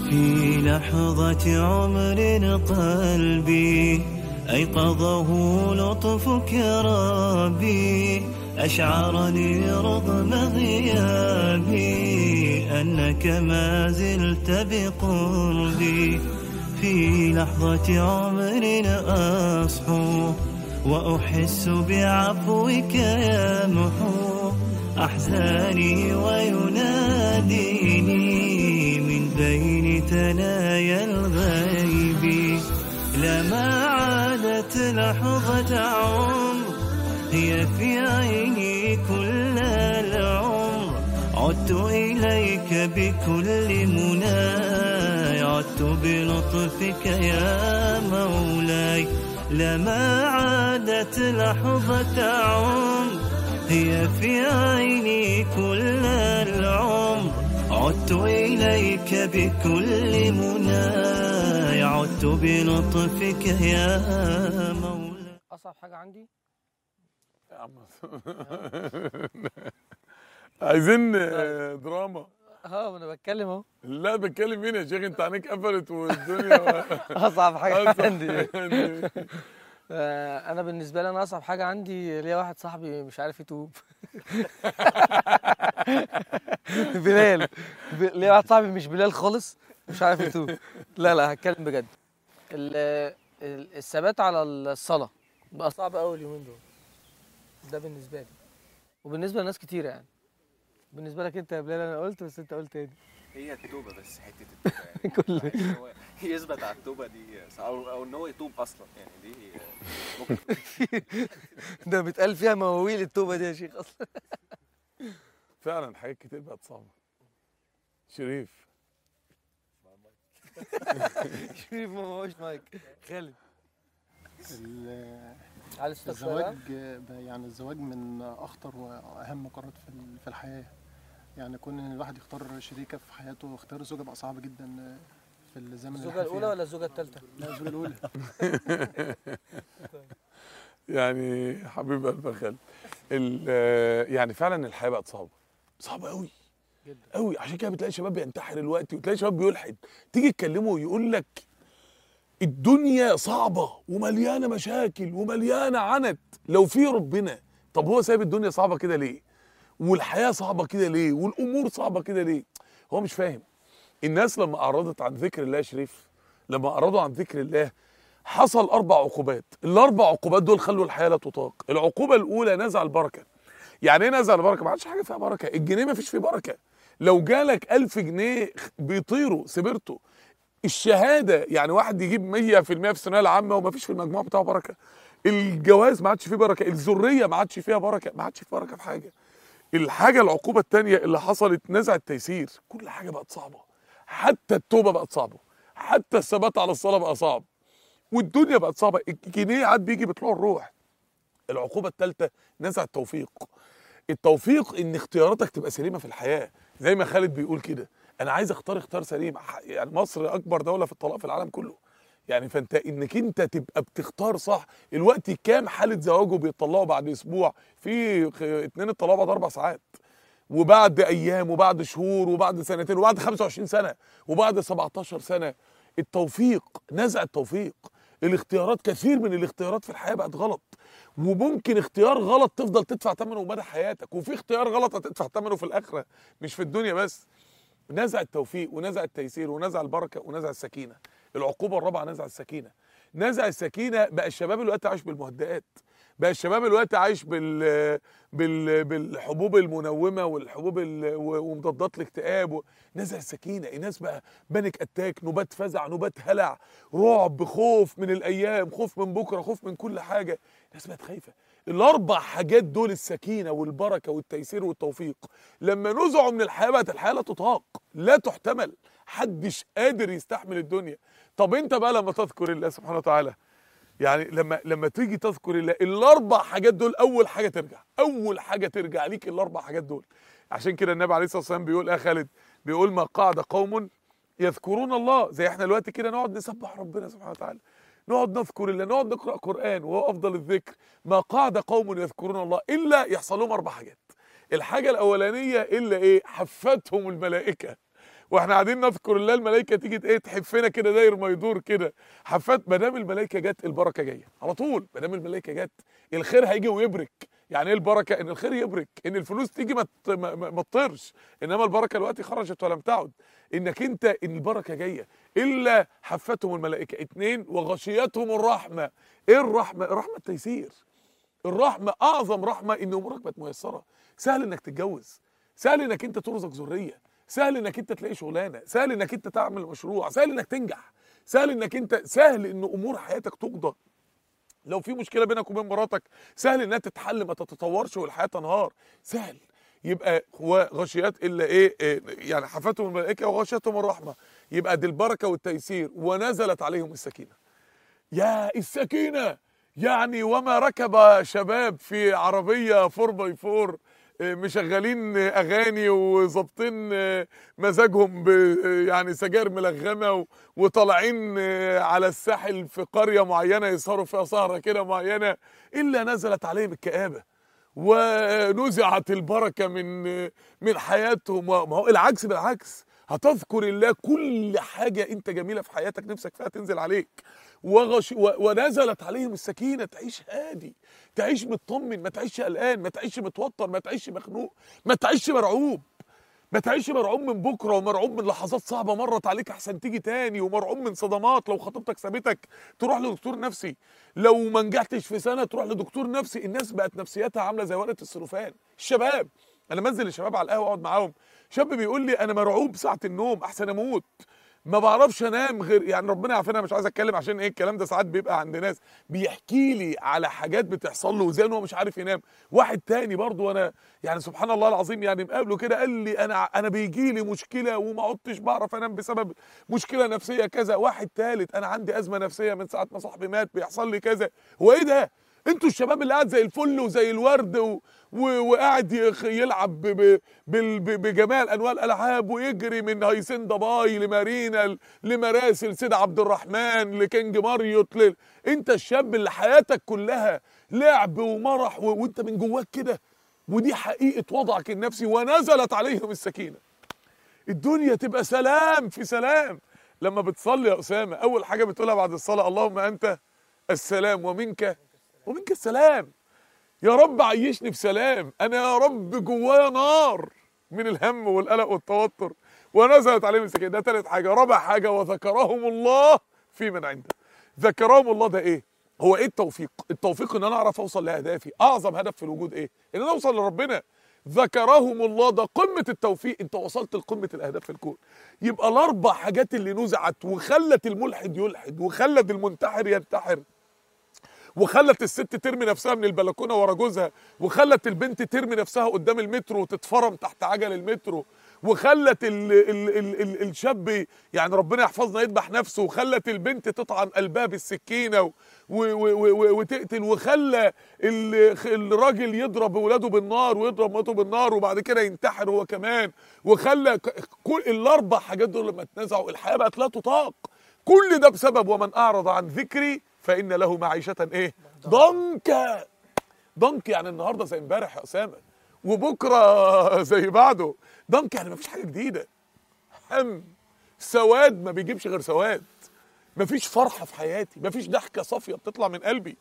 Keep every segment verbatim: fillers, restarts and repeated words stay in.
في لحظة عمر قلبي أيقظه لطفك يا ربي، أشعرني رغم غيابي أنك ما زلت بقربي. في لحظة عمر أصحو وأحس بعفوك يمحو أحزاني ويناديني من بين ثنايا الغيب. لما عادت لحظة عمر هي في عيني كل العمر، عدت إليك بكل مناي، عدت بلطفك يا مولاي. لما عادت لحظة عمر هي في عيني كل العمر، عدت إليك بكل مناي، عدت بلطفك يا مولاي. أصعب حاجة عندي يا عم عايزين دراما. اه انا بتكلم اهو. لا بتكلم مين يا شيخ؟ انت عينيك قفلت والدنيا اصعب حاجه عندي انا بالنسبه لي، انا اصعب حاجه عندي ليا واحد صاحبي مش عارف يتوب. بلال، ليا واحد صاحبي مش بلال خالص مش عارف يتوب. لا لا هتكلم بجد. الثبات على الصلاه بقى صعب قوي اليومين دول، ده بالنسبه لي وبالنسبه لناس كتير. يعني بالنسبه لك انت يا بلال انا قلت، بس انت قلت تاني. هي التوبه بس، حته التوبه يعني كل هو يثبت على التوبه دي او او ان هو يتوب اصلا، يعني دي ممكن ده بيتقال فيها مواويل التوبه دي يا شيخ اصلا. فعلا حاجات كتير بقت صعبه. شريف شريف ما هوش مايك. خالد الزواج، يعني الزواج من اخطر واهم قرارات في في الحياه. يعني كون ان الواحد يختار شريكه في حياته واختيار الزوجه بقى صعب جدا في الزمن الحالي. الزوجه الاولى ولا الزوجه الثالثه؟ لا الزوجه الاولى. يعني حبيب قلبي خالد، يعني فعلا الحياه بقت صعبه صعبه قوي قوي. عشان كده بتلاقي شباب بينتحر دلوقتي، وتلاقي شباب بيلحد، تيجي تكلمه ويقول لك الدنيا صعبه ومليانه مشاكل ومليانه عنت لو في ربنا. طب هو سايب الدنيا صعبه كده ليه؟ والحياه صعبه كده ليه؟ والامور صعبه كده ليه؟ هو مش فاهم. الناس لما اعرضت عن ذكر الله يا شريف، لما اعرضوا عن ذكر الله حصل اربع عقوبات. الاربع عقوبات دول خلوا الحياه لا تطاق. العقوبه الاولى نزع البركه. يعني ايه نزع البركه؟ ما عادش حاجه فيها بركه. الجنيه ما فيش فيه بركه. لو جالك ألف جنيه بيطيروا سبرته. الشهاده، يعني واحد يجيب مية في المية في الثانويه العامه وما فيش في المجموع بتاعه بركه. الجواز ما عادش فيه بركه. الذريه ما عادش فيها بركه. ما عادش فيه بركه في حاجه. الحاجه العقوبه الثانيه اللي حصلت نزع التيسير. كل حاجه بقت صعبه، حتى التوبه بقت صعبه، حتى الثبات على الصلاه بقى صعب، والدنيا بقت صعبه. الجنيه عاد بيجي بطلوع الروح. العقوبه الثالثه نزع التوفيق. التوفيق ان اختياراتك تبقى سليمه في الحياه، زي ما خالد بيقول كده، انا عايز اختار اختيار سليم. يعني مصر اكبر دوله في الطلاق في العالم كله، يعني فانت انك انت تبقى بتختار صح. الوقت كام حاله زواج وبيطلقوا بعد اسبوع، في اتنين اتطلقوا بعد اربع ساعات، وبعد ايام، وبعد شهور، وبعد سنتين، وبعد خمسة وعشرين سنه، وبعد سبعتاشر سنه. التوفيق نزع التوفيق. الاختيارات، كثير من الاختيارات في الحياه بقت غلط، وممكن اختيار غلط تفضل تدفع ثمنه مدى حياتك، وفي اختيار غلط هتدفع ثمنه في الاخره مش في الدنيا بس. نزع التوفيق ونزع التيسير ونزع البركه ونزع السكينه. العقوبه الرابعه نزع السكينه. نزع السكينه بقى الشباب الوقت عايش بالمهدئات، بقى الشباب الوقت عايش بال بال بالحبوب المنومه والحبوب ومضادات الاكتئاب. نزع السكينه. الناس بقى بانيك اتاك، نوبات فزع، نوبات هلع، رعب، خوف من الايام، خوف من بكره، خوف من كل حاجه. الناس بقت خايفه. الاربع حاجات دول، السكينه والبركه والتيسير والتوفيق، لما نزعوا من الحياه بقت الحياه لا تطاق، لا تحتمل، محدش قادر يستحمل الدنيا. طب انت بقى لما تذكر الله سبحانه وتعالى، يعني لما لما تيجي تذكر الله، الاربع حاجات دول اول حاجه ترجع، اول حاجه ترجع ليك الاربع حاجات دول. عشان كده النبي عليه الصلاه والسلام بيقول، اه خالد بيقول، ما قعد قوم يذكرون الله، زي احنا دلوقتي كده نقعد نسبح ربنا سبحانه وتعالى، نقعد نذكر الله، نقعد نقرا قران وهو افضل الذكر. ما قعد قوم يذكرون الله الا يحصل لهم اربع حاجات. الحاجه الاولانيه الا ايه؟ حفتهم الملائكه واحنا قاعدين نذكر الله الملائكه تيجي ايه تحفنا كده داير ما يدور كده حفات. ما دام الملائكه جت البركه جايه على طول. ما دام الملائكه جت الخير هيجي ويبرك. يعني ايه البركه؟ ان الخير يبرك، ان الفلوس تيجي ما ما, ما تطيرش، انما البركه دلوقتي خرجت ولم تعد. انك انت ان البركه جايه الا حفتهم الملائكه. اتنين وغشيتهم الرحمه. ايه الرحمه؟ الرحمه التيسير. الرحمه اعظم رحمه ان امورك بقت ميسره. سهل انك تتجوز، سهل انك انت ترزق ذريه، سهل انك انت تلاقي شغلانه، سهل انك انت تعمل مشروع، سهل انك تنجح، سهل انك انت سهل ان امور حياتك تقضى. لو في مشكله بينك وبين مراتك سهل انها تتحل ما تتطورش والحياه تنهار. سهل. يبقى وغشيات الا ايه, إيه يعني حفتهم الملائكه وغشيتهم الرحمه. يبقى دي البركه والتيسير. ونزلت عليهم السكينه. يا السكينه يعني وما ركب شباب في عربيه فور باي فور مشغلين اغاني وظابطين مزاجهم يعني سجاير ملغمه وطالعين على الساحل في قريه معينه يسهروا فيها سهره كده معينه، الا نزلت عليهم الكآبه ونزعت البركه من من حياتهم. ما هو العكس بالعكس، هتذكر الله كل حاجه انت جميله في حياتك نفسك فيها تنزل عليك. وغش ونزلت عليهم السكينه. تعيش هادي، تعيش مطمن، ما تعيش قلقان، ما تعيش متوتر، ما تعيش مخنوق، ما تعيش مرعوب. ما تعيش مرعوب من بكره ومرعوب من لحظات صعبه مرت عليك احسن تيجي تاني، ومرعوب من صدمات. لو خطيبتك سابتك تروح لدكتور نفسي، لو ما نجحتش في سنه تروح لدكتور نفسي. الناس بقت نفسيتها عامله زي ورقه السلوفان. الشباب انا منزل الشباب على القهوه اقعد معاهم، شاب بيقول لي انا مرعوب ساعه النوم احسن اموت، ما بعرفش انام غير يعني ربنا يعافينا. مش عايز اتكلم عشان ايه الكلام ده ساعات بيبقى عند ناس بيحكي لي على حاجات بتحصل له وزي ان هو مش عارف ينام. واحد تاني برضه وانا يعني سبحان الله العظيم يعني مقابله كده قال لي انا انا بيجي لي مشكله وما عدتش بعرف انام بسبب مشكله نفسيه كذا. واحد ثالث انا عندي ازمه نفسيه من ساعه ما صاحبي مات بيحصل لي كذا. هو ايه ده؟ انتوا الشباب اللي قاعد زي الفل وزي الورد و... و... وقاعد يلعب ب... ب... ب... بجميع انواع الالعاب ويجري من هيسندا باي لمارينا لمراسل سيد عبد الرحمن لكينج ماريوت ل... انت الشاب اللي حياتك كلها لعب ومرح و... وانت من جواك كده. ودي حقيقه وضعك النفسي. ونزلت عليهم السكينه. الدنيا تبقى سلام في سلام. لما بتصلي يا اسامه اول حاجه بتقولها بعد الصلاه اللهم انت السلام ومنك ومنك السلام. يا رب عيشني بسلام. انا يا رب جوايا نار من الهم والقلق والتوتر. ونزلت عليهم السكينه. ده ثالث حاجه. رابع حاجه وذكرهم الله في من عنده. ذكرهم الله ده ايه؟ هو ايه التوفيق؟ التوفيق ان انا اعرف اوصل لاهدافي. اعظم هدف في الوجود ايه؟ ان انا اوصل لربنا. ذكرهم الله ده قمه التوفيق. انت وصلت لقمه الاهداف في الكون. يبقى الاربع حاجات اللي نزعت وخلت الملحد يلحد وخلت المنتحر ينتحر وخلت الست ترمي نفسها من البلكونه ورا جوزها وخلت البنت ترمي نفسها قدام المترو وتتفرم تحت عجل المترو وخلت ال ال ال ال الشاب يعني ربنا يحفظنا يذبح نفسه وخلت البنت تطعن قلبها بالسكينه وتقتل وخلى الراجل يضرب ولاده بالنار ويضرب مراته بالنار وبعد كده ينتحر هو كمان وخلى كل الاربع حاجات دول لما اتنزعوا الحياه بقت لا تطاق. كل ده بسبب ومن اعرض عن ذكري فإن له معيشة ايه؟ ضنكا. ضنك يعني النهارده زي امبارح يا اسامه وبكره زي بعده. ضنك يعني مفيش حاجه جديده. هم سواد ما بيجيبش غير سواد. مفيش فرحه في حياتي، مفيش ضحكه صافيه بتطلع من قلبي.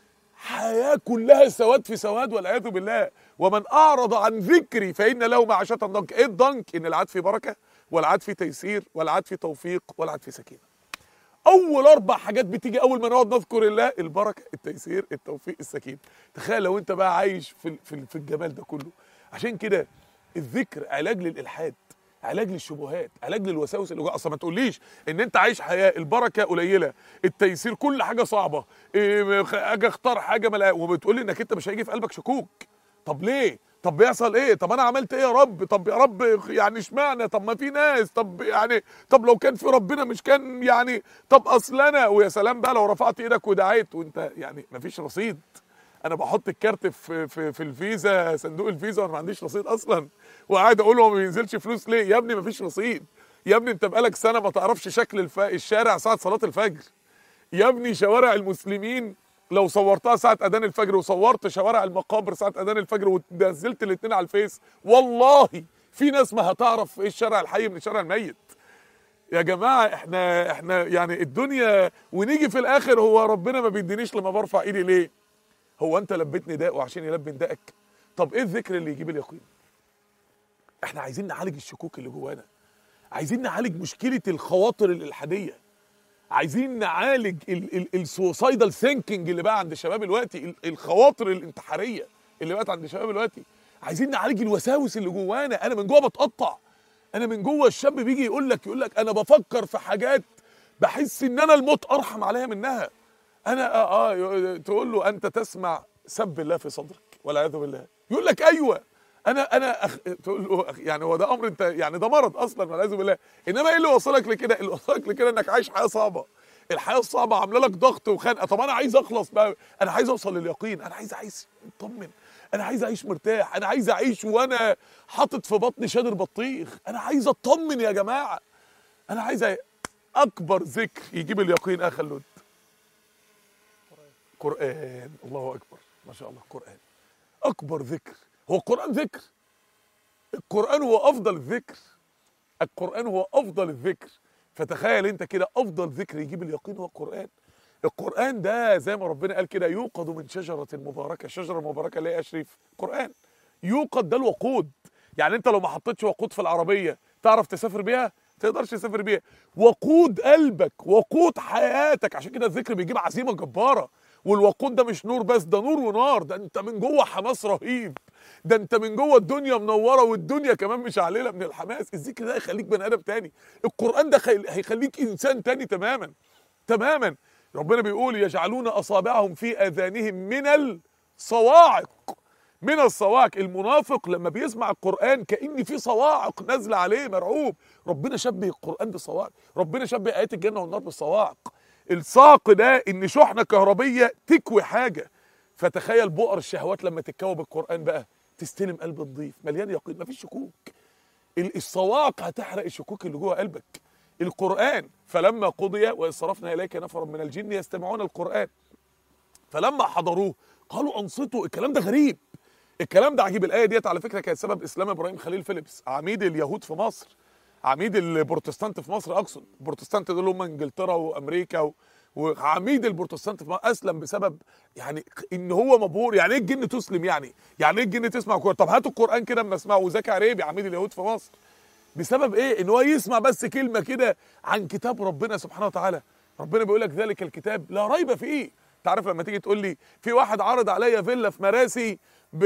حياه كلها سواد في سواد والعياذ بالله. ومن اعرض عن ذكري فإن له معيشة ضنك. ايه الضنك؟ ان العاد في بركه والعاد في تيسير والعاد في توفيق والعاد في سكينه. اول اربع حاجات بتيجي اول ما نقعد نذكر الله: البركه، التيسير، التوفيق، السكينه. تخيل لو انت بقى عايش في في في الجمال ده كله. عشان كده الذكر علاج للالحاد، علاج للشبهات، علاج للوساوس اللي جوه. اصلا ما تقوليش ان انت عايش حياه البركه قليله، التيسير كل حاجه صعبه، إيه اجي اختار حاجه ملا وبتقول لي انك انت مش هيجي في قلبك شكوك. طب ليه؟ طب بيحصل ايه؟ طب انا عملت ايه يا رب؟ طب يا رب يعني اشمعنى؟ طب ما في ناس، طب يعني طب لو كان في ربنا مش كان يعني طب اصل انا. ويا سلام بقى لو رفعت ايدك ودعيت وانت يعني ما فيش رصيد. انا بحط الكارت في في في الفيزا، صندوق الفيزا، وانا ما عنديش رصيد اصلا، وقاعد اقول له ما بينزلش فلوس ليه؟ يا ابني ما فيش رصيد. يا ابني انت بقالك سنه ما تعرفش شكل الف... الشارع ساعه صلاه الفجر. يا ابني شوارع المسلمين لو صورتها ساعة أذان الفجر وصورت شوارع المقابر ساعة أذان الفجر ونزلت الاثنين على الفيس، والله في ناس ما هتعرف ايه الشارع الحي من الشارع الميت. يا جماعه احنا احنا يعني الدنيا، ونيجي في الاخر هو ربنا ما بيدينيش لما برفع ايدي ليه؟ هو انت لبيت نداءه عشان يلبي ندائك؟ طب ايه الذكر اللي يجيب اليقين؟ احنا عايزين نعالج الشكوك اللي جوانا، عايزين نعالج مشكله الخواطر الالحاديه، عايزين نعالج السوسايدال ثينكينج اللي بقى عند الشباب دلوقتي، الخواطر الانتحاريه اللي بقت عند الشباب دلوقتي، عايزين نعالج الوساوس اللي جوانا. انا من جوه بتقطع، انا من جوه الشاب بيجي يقول لك يقول لك انا بفكر في حاجات بحس ان انا الموت ارحم عليا منها. انا اه, آه تقول له انت تسمع سب الله في صدرك والعياذ بالله، يقول لك ايوه انا انا أخ... تقول له أخ... يعني هو ده امر انت يعني ده مرض اصلا والعياذ بالله. انما ايه اللي وصلك لكده؟ اللي وصلك لكده انك عايش حياه صعبه، الحياه الصعبه عامله لك ضغط وخنقه. طب انا عايز اخلص بقى، انا عايز اوصل لليقين، انا عايز اعيش مطمن، انا عايز اعيش مرتاح، انا عايز اعيش وانا حاطط في بطني شادر بطيخ، انا عايز اطمن يا جماعه، انا عايز أ... اكبر ذكر يجيب اليقين اخ خلود قرآن. الله اكبر ما شاء الله. قرآن اكبر ذكر. هو القرآن ذكر، القرآن هو افضل الذكر، القرآن هو افضل الذكر. فتخيل انت كده افضل ذكر يجيب اليقين هو القرآن. القرآن ده زي ما ربنا قال كده يوقد من شجرة مباركة. الشجرة المباركة اللي هي يا شريف قرآن. يوقد ده الوقود، يعني انت لو ما حطيتش وقود في العربية تعرف تسافر بيها؟ تقدرش تسافر بيها. وقود قلبك، وقود حياتك. عشان كده الذكر بيجيب عزيمة جبارة. والوقود ده مش نور بس، ده نور ونار، ده انت من جوه حماس رهيب، ده انت من جوه الدنيا منوره والدنيا كمان مشعلله من الحماس. الذكر ده هيخليك بني ادم تاني، القران ده هيخليك انسان تاني تماما تماما. ربنا بيقول يجعلون اصابعهم في اذانهم من الصواعق، من الصواعق. المنافق لما بيسمع القران كأن في صواعق نازله عليه مرعوب. ربنا شبه القران بالصواعق، ربنا شبه ايات الجنه والنار بالصواعق. الصاق ده ان شحنه كهربيه تكوي حاجه. فتخيل بؤر الشهوات لما تتكوى بالقران بقى تستلم قلب نظيف مليان يقين مفيش شكوك. الصواعق هتحرق الشكوك اللي جوه قلبك. القران فلما قضي واذ صرفنا اليك نفرا من الجن يستمعون القران فلما حضروه قالوا انصتوا. الكلام ده غريب، الكلام ده عجيب. الايه ديت على فكره كانت سبب اسلام ابراهيم خليل فيليبس عميد اليهود في مصر، عميد البروتستانت في مصر. اقصد البروتستانت دول هم انجلترا وامريكا و... وعميد البروتستانت في مصر اسلم بسبب يعني ان هو مبهور. يعني ايه الجن تسلم؟ يعني يعني ايه الجن تسمع القران؟ طب هاتوا القران كده اما اسمعه. وزكي عريبي عميد اليهود في مصر بسبب ايه؟ ان هو يسمع بس كلمه كده عن كتاب ربنا سبحانه وتعالى. ربنا بيقول لك ذلك الكتاب لا ريب فيه. تعرف لما تيجي تقول لي في واحد عرض عليا فيلا في مراسي ب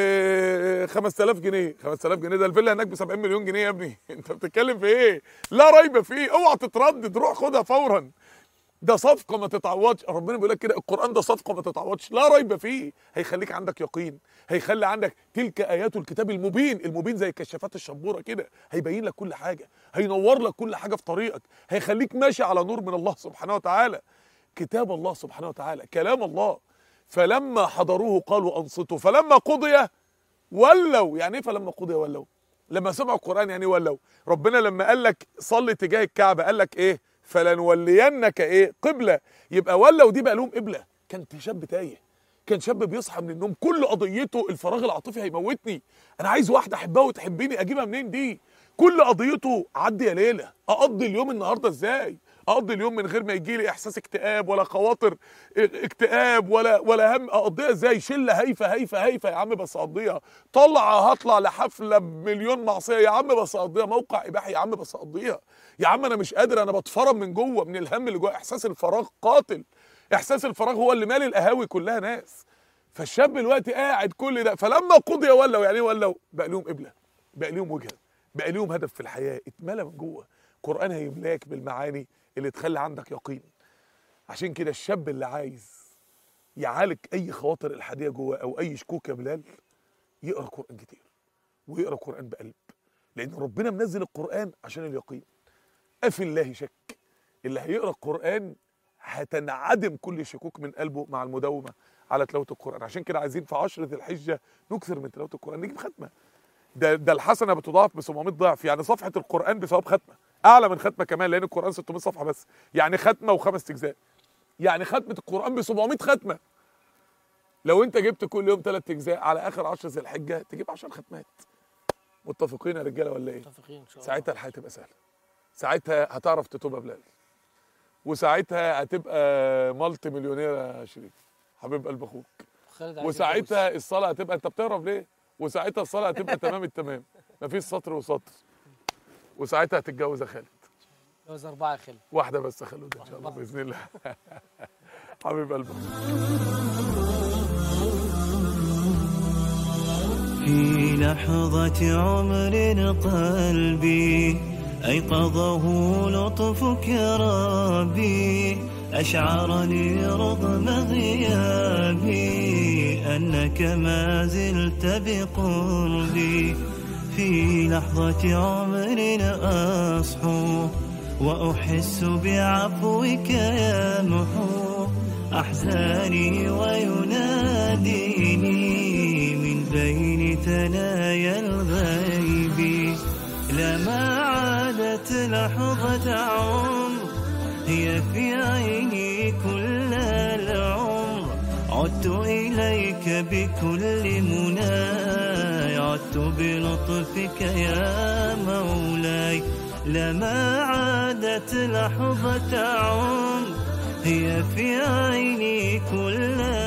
خمسة آلاف جنيه، خمسة آلاف جنيه ده الفيلا هناك ب سبعين مليون جنيه يا ابني. انت بتتكلم في ايه؟ لا ريب فيه. اوعى تتردد، روح خدها فورا. ده صفقه ما تتعوضش. ربنا بيقول لك كده القران ده صفقه ما تتعوضش، لا ريب فيه. هيخليك عندك يقين، هيخلي عندك تلك ايات الكتاب المبين. المبين زي الكشافات الشبوره كده، هيبين لك كل حاجه، هينور لك كل حاجه في طريقك، هيخليك ماشي على نور من الله سبحانه وتعالى. كتاب الله سبحانه وتعالى، كلام الله. فلما حضروه قالوا انصتوا فلما قضي ولوا. يعني ايه فلما قضي ولوا؟ لما سمعوا القران يعني ولوا. ربنا لما قال لك صلي تجاه الكعبه قال لك ايه؟ فلنولينك ايه؟ قبله. يبقى ولوا دي بقى لهم قبله. كان شاب تايه، كان شاب بيصحى من النوم كل قضيته الفراغ العاطفي هيموتني، انا عايز واحده احبها وتحبني، اجيبها منين دي؟ كل قضيته عدي يا ليله، اقضي اليوم النهارده ازاي؟ اقضي اليوم من غير ما يجي لي احساس اكتئاب ولا خواطر اكتئاب ولا ولا هم، اقضيها ازاي؟ شله هايفه هايفه هايفه يا عم بس اقضيها. طلع هطلع لحفله بمليون معصيه يا عم بس اقضيها. موقع اباحي يا عم بس اقضيها. يا عم انا مش قادر، انا بتفرم من جوه من الهم اللي جوه. احساس الفراغ قاتل، احساس الفراغ هو اللي مالي القهاوي كلها ناس. فالشاب دلوقتي قاعد كل ده فلما قضي ولوا. يعني ايه ولوا؟ بقى لهم قبله، بقى لهم وجهه، بقى لهم هدف في الحياه، اتملى من جوه. القران هيملاك بالمعاني اللي تخلي عندك يقين. عشان كده الشاب اللي عايز يعالج اي خواطر الحاديه جوه او اي شكوك يا بلال يقرا قران كتير ويقرا قران بقلب، لان ربنا منزل القران عشان اليقين. افي الله شك. اللي هيقرا القران هتنعدم كل شكوك من قلبه مع المداومه على تلاوه القران. عشان كده عايزين في عشر ذي الحجه نكثر من تلاوه القران، نجيب ختمه. ده ده الحسنه بتضاعف ب سبعمائة ضعف، يعني صفحه القران بثواب ختمه، اعلى من ختمه كمان لان القران ستمائة صفحه بس، يعني ختمه وخمس اجزاء، يعني ختمه القران ب سبعمائة ختمه. لو انت جبت كل يوم ثلاث اجزاء على اخر عشر ذي الحجه تجيب عشر ختمات. متفقين يا رجاله ولا ايه؟ متفقين ان شاء الله. ساعتها الحياه تبقى سهله، ساعتها هتعرف تتوب يا بلال، وساعتها هتبقى مالتي مليونير يا شريف حبيب قلب اخوك، خالد عايز وساعتها الصلاه هتبقى، انت بتهرب ليه؟ وساعتها الصلاه هتبقى تمام التمام، مفيش سطر وسطر، وساعتها هتتجوز يا خالد. جوز اربعه يا خالد. واحده بس يا خالد ان شاء الله باذن الله. حبيب قلبك. في لحظة عمر قلبي أيقظه لطفك يا ربي، أشعرني رغم غيابي أنك ما زلت بقربي. في لحظة عمر أصحو وأحس بعفوك يمحو أحزاني ويناديني من بين ثنايا الغيب. لما عادت لحظة عمر هي في عيني كل العمر، عدت إليك بكل مناي، عدت بلطفك يا مولاي. لما عادت لحظة عمر هي في عيني كل